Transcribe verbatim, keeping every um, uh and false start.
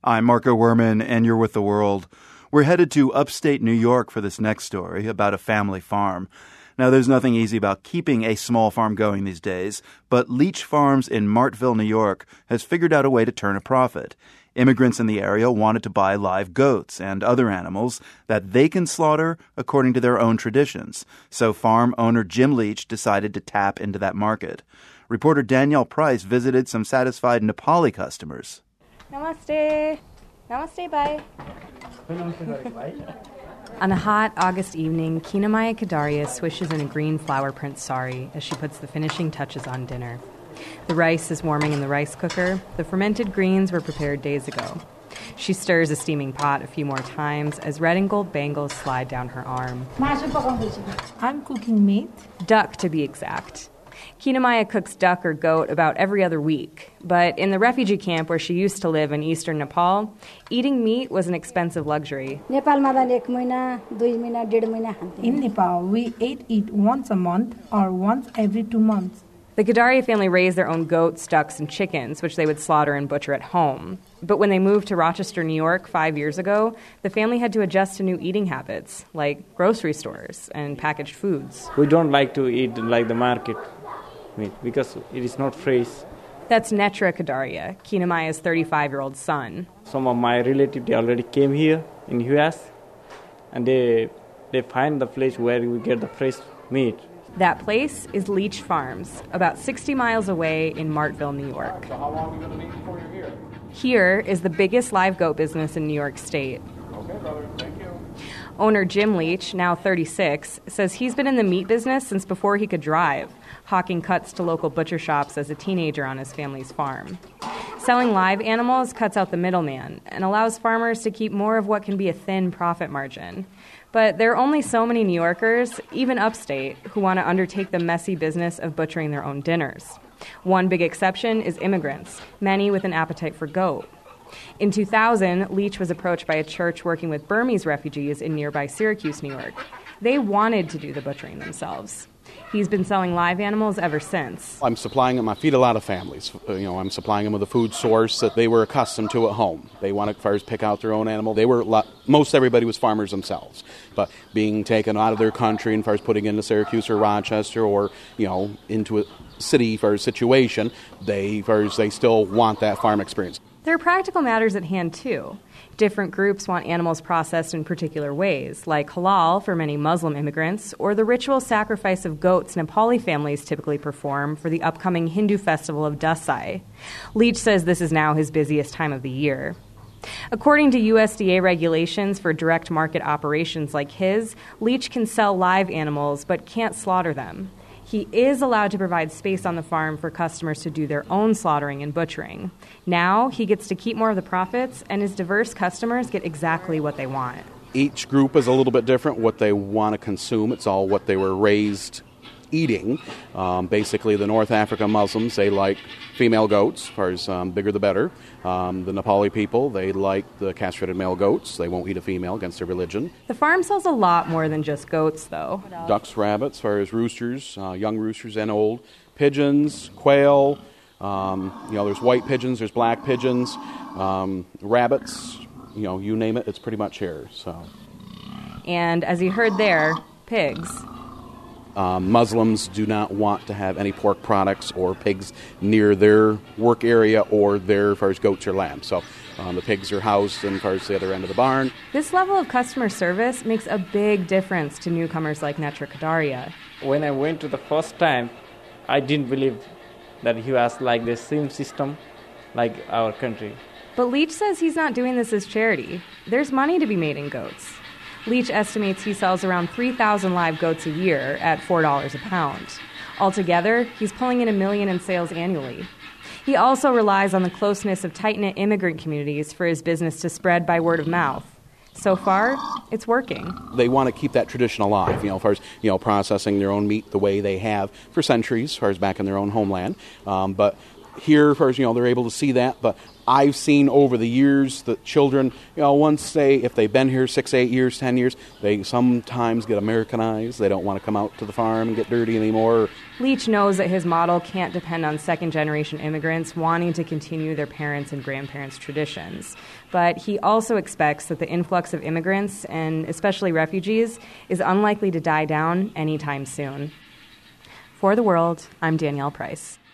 I'm Marco Werman, and you're with The World. We're headed to upstate New York for this next story about a family farm. Now, there's nothing easy about keeping a small farm going these days, but Leach Farms in Martville, New York, has figured out a way to turn a profit. Immigrants in the area wanted to buy live goats and other animals that they can slaughter according to their own traditions. So farm owner Jim Leach decided to tap into that market. Reporter Danielle Price visited some satisfied Nepali customers. Namaste. Namaste, bye. On a hot August evening, Kinamaya Kadaria swishes in a green flower print sari as she puts the finishing touches on dinner. The rice is warming in the rice cooker. The fermented greens were prepared days ago. She stirs a steaming pot a few more times as red and gold bangles slide down her arm. I'm cooking meat. Duck, to be exact. Kinamaya cooks duck or goat about every other week. But in the refugee camp where she used to live in eastern Nepal, eating meat was an expensive luxury. In Nepal, we ate it once a month or once every two months. The Kadaria family raised their own goats, ducks, and chickens, which they would slaughter and butcher at home. But when they moved to Rochester, New York, five years ago, the family had to adjust to new eating habits, like grocery stores and packaged foods. We don't like to eat like the market meat because it is not fresh. That's Netra Kadaria, Kinamaya's thirty-five-year-old son. Some of my relatives, they already came here in U S, and they they find the place where we get the fresh meat. That place is Leach Farms, about sixty miles away in Martville, New York. So how long are we going to need before you're here? Here is the biggest live goat business in New York State. Okay, brother. Thank you. Owner Jim Leach, now thirty-six, says he's been in the meat business since before he could drive, hawking cuts to local butcher shops as a teenager on his family's farm. Selling live animals cuts out the middleman and allows farmers to keep more of what can be a thin profit margin. But there are only so many New Yorkers, even upstate, who want to undertake the messy business of butchering their own dinners. One big exception is immigrants, many with an appetite for goat. In two thousand, Leach was approached by a church working with Burmese refugees in nearby Syracuse, New York. They wanted to do the butchering themselves. He's been selling live animals ever since. I'm supplying them. I feed a lot of families. You know, I'm supplying them with a food source that they were accustomed to at home. They want to first pick out their own animal. They were most everybody was farmers themselves, but being taken out of their country and first putting into Syracuse or Rochester or you know into a city for a situation, they first they still want that farm experience. There are practical matters at hand, too. Different groups want animals processed in particular ways, like halal for many Muslim immigrants, or the ritual sacrifice of goats Nepali families typically perform for the upcoming Hindu festival of Dasai. Leach says this is now his busiest time of the year. According to U S D A regulations for direct market operations like his, Leach can sell live animals but can't slaughter them. He is allowed to provide space on the farm for customers to do their own slaughtering and butchering. Now he gets to keep more of the profits, and his diverse customers get exactly what they want. Each group is a little bit different, what they want to consume. It's all what they were raised eating. Um, basically, the North African Muslims, they like female goats, as far as um, bigger the better. Um, the Nepali people, they like the castrated male goats. They won't eat a female against their religion. The farm sells a lot more than just goats, though. Ducks, rabbits, as far as roosters, uh, young roosters and old, pigeons, quail. Um, you know, there's white pigeons, there's black pigeons, um, rabbits. You know, you name it, it's pretty much here. So. And as you heard there, pigs. Um, Muslims do not want to have any pork products or pigs near their work area or their as far as goats or lambs. So um, the pigs are housed in as far as the other end of the barn. This level of customer service makes a big difference to newcomers like Netra Kadaria. When I went to the first time, I didn't believe that he was like the same system like our country. But Leach says he's not doing this as charity. There's money to be made in goats. Leach estimates he sells around three thousand live goats a year at four dollars a pound. Altogether, he's pulling in a million in sales annually. He also relies on the closeness of tight-knit immigrant communities for his business to spread by word of mouth. So far, it's working. They want to keep that tradition alive, you know, as far as, you know, processing their own meat the way they have for centuries, as far as back in their own homeland. Um, but here, as far as, you know, they're able to see that, but I've seen over the years that children, you know, once say if they've been here six, eight years, ten years, they sometimes get Americanized. They don't want to come out to the farm and get dirty anymore. Leach knows that his model can't depend on second-generation immigrants wanting to continue their parents' and grandparents' traditions. But he also expects that the influx of immigrants, and especially refugees, is unlikely to die down anytime soon. For The World, I'm Danielle Price.